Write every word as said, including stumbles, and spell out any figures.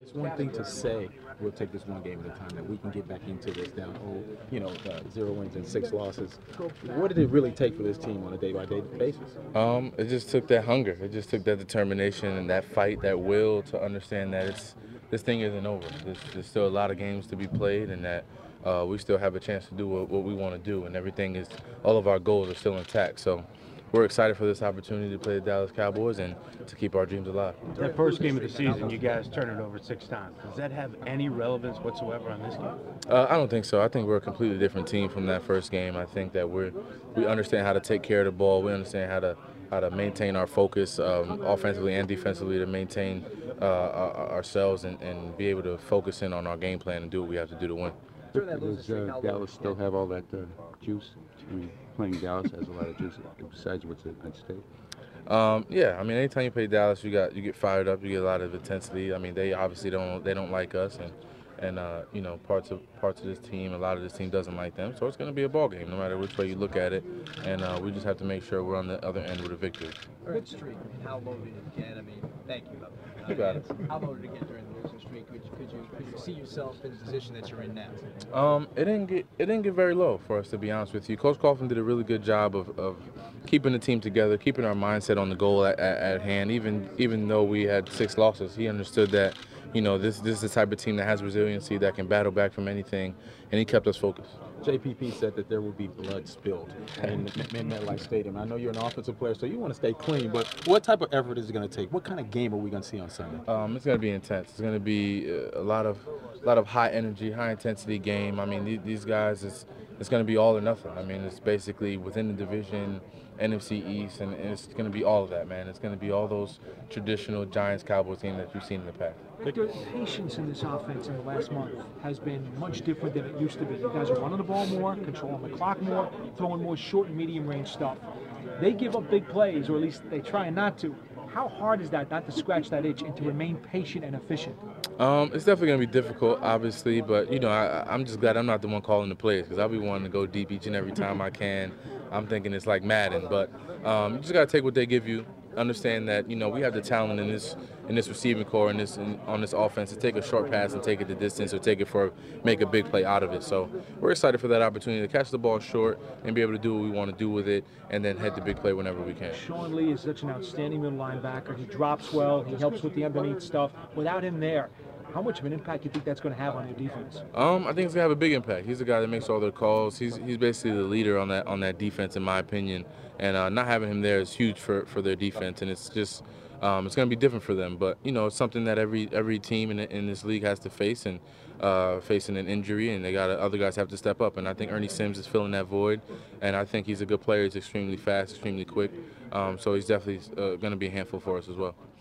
It's one thing to say we'll take this one game at a time, that we can get back into this down, oh, you know, uh, zero wins and six losses. What did it really take for this team on a day-by-day basis? Um, it just took that hunger. It just took that determination and that fight, that will to understand that it's this thing isn't over. There's, there's still a lot of games to be played, and that uh, we still have a chance to do what, what we want to do, and everything is, all of our goals are still intact. So we're excited for this opportunity to play the Dallas Cowboys and to keep our dreams alive. That first game of the season, you guys turned it over six times. Does that have any relevance whatsoever on this game? Uh, I don't think so. I think we're a completely different team from that first game. I think that we're we understand how to take care of the ball. We understand how to how to maintain our focus um, offensively and defensively, to maintain uh, our, ourselves and, and be able to focus in on our game plan and do what we have to do to win. Does uh, Dallas still have all that uh, juice? I mean, playing Dallas has a lot of juice besides what's at stake. Um, yeah, I mean, anytime you play Dallas, you got you get fired up, you get a lot of intensity. I mean, they obviously don't they don't like us, and and uh, you know, parts of parts of this team, a lot of this team doesn't like them. So it's going to be a ball game, no matter which way you look at it, and uh, we just have to make sure we're on the other end with a victory. Good streak. I mean, how low did it get? I mean, thank you. Uh, You got it. How low did it get during the losing streak? Could, could you could you see yourself in the position that you're in now? Um, it didn't get it didn't get very low for us, to be honest with you. Coach Coughlin did a really good job of, of keeping the team together, keeping our mindset on the goal at, at, at hand. Even even though we had six losses, he understood that, you know, this this is the type of team that has resiliency, that can battle back from anything, and he kept us focused. J P P said that there will be blood spilled in, in MetLife Stadium. I know you're an offensive player, so you want to stay clean, but what type of effort is it going to take? What kind of game are we going to see on Sunday? Um, it's going to be intense. It's going to be a lot of a lot of high energy, high intensity game. I mean, these guys, it's it's going to be all or nothing. I mean, it's basically within the division, N F C East, and it's going to be all of that, man. It's going to be all those traditional Giants-Cowboys teams that you've seen in the past. Victor, patience in this offense in the last month has been much different than it used to be. You guys are running the ball more, controlling the clock more, throwing more short and medium range stuff. They give up big plays, or at least they try not to. How hard is that not to scratch that itch and to remain patient and efficient? Um, it's definitely going to be difficult, obviously, but, you know, I, I'm just glad I'm not the one calling the plays, because I'll be wanting to go deep each and every time I can. I'm thinking it's like Madden, but um, you just got to take what they give you. Understand that, you know, we have the talent in this in this receiving core and this in, on this offense to take a short pass and take it the distance, or take it for make a big play out of it. So we're excited for that opportunity to catch the ball short and be able to do what we want to do with it, and then head the big play whenever we can. Sean Lee is such an outstanding middle linebacker. He drops well. He helps with the underneath stuff. Without him there, how much of an impact do you think that's going to have on your defense? Um, I think it's going to have a big impact. He's the guy that makes all their calls. He's he's basically the leader on that on that defense, in my opinion. And uh, not having him there is huge for, for their defense. And it's just um, it's going to be different for them. But, you know, it's something that every every team in in this league has to face, and uh, facing an injury, and they got other guys have to step up. And I think Ernie Sims is filling that void. And I think he's a good player. He's extremely fast, extremely quick. Um, so he's definitely uh, going to be a handful for us as well.